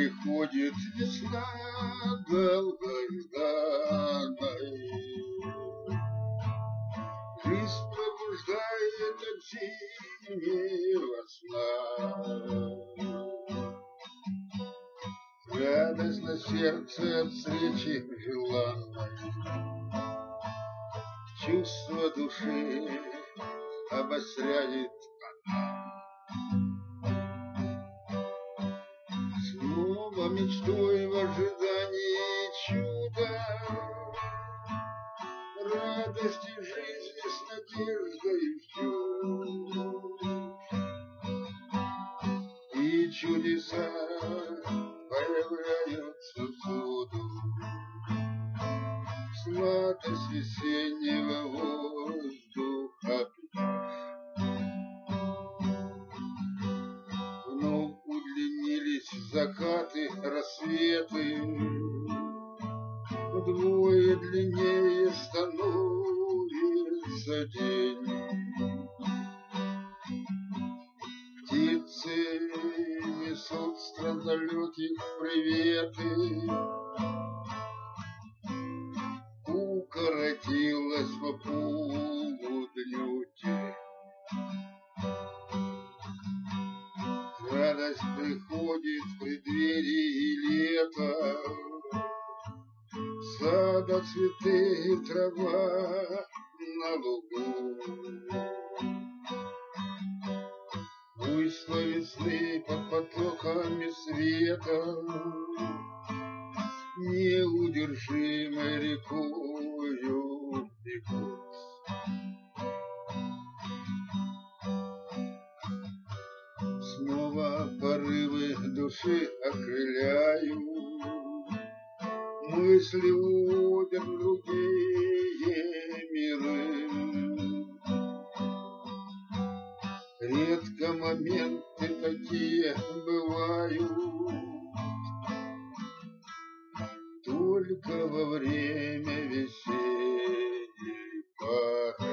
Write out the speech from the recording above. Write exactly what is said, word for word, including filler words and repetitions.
приходит весна долгожданная. Жизнь пробуждает от зимнего сна. Радость на сердце от встречи желанной. Чувство души обостряет она. Снова мечтой в ожидании чуда, радости жизни с надеждой в и чудеса появляются всюду. Сладость весеннего воздуха вновь удлинились закаты, рассветы, вдвое длиннее становится день. Птицы несут страннолетих приветы. Укоротилась по полудню тень. Радость приходит в преддверии лета. Сада, цветы, трава на лугу. Буйство весны под потоками света неудержимой рекою бегут. Снова порывы души окрыляют, мысли уводят в другие миры. Редко моменты такие бывают, только во время весенней поры.